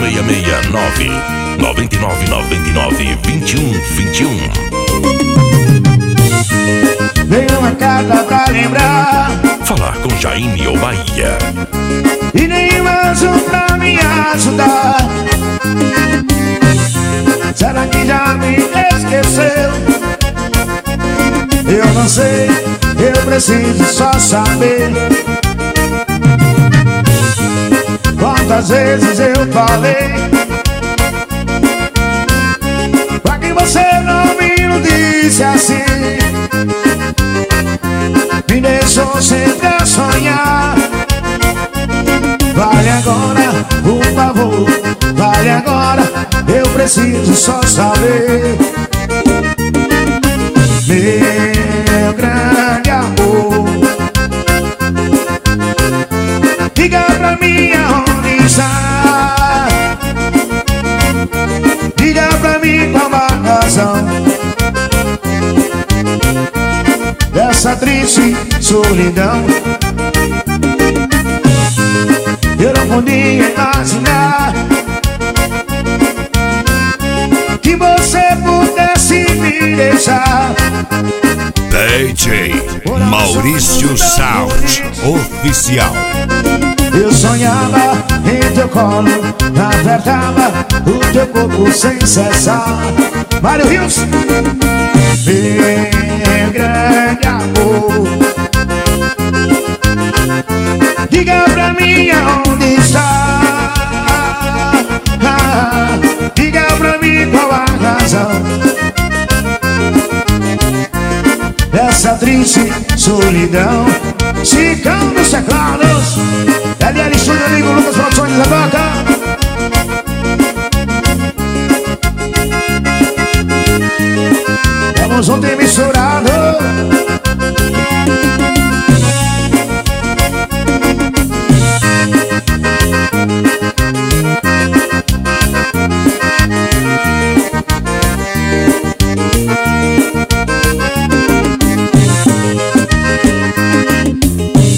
669 9999 2121. Veio uma carta pra lembrar, Falar com Jaime ou Bahia. e nem mais um pra me ajudar. Será que já me esqueceu? Eu não sei, eu preciso só saber quantas vezes eu falei pra que você não me disse assim. Me deixou sempre a sonhar. Vale agora, por favor, vale agora. Eu preciso só saber, meu grande amor, diga pra mim aonde está. Diga pra mim qual a razão dessa triste solidão. Eu não podia imaginar que você pudesse me deixar. DJ Maurício Sound Oficial. Eu sonhava em teu colo, apertava o teu corpo sem cessar. Mário Rios, meu grande amor, diga pra mim aonde está. Diga pra mim qual a razão dessa triste solidão. Chicão dos teclados, LL Studio, amigo Lucas Produções da Toca. Vamos junto e misturado.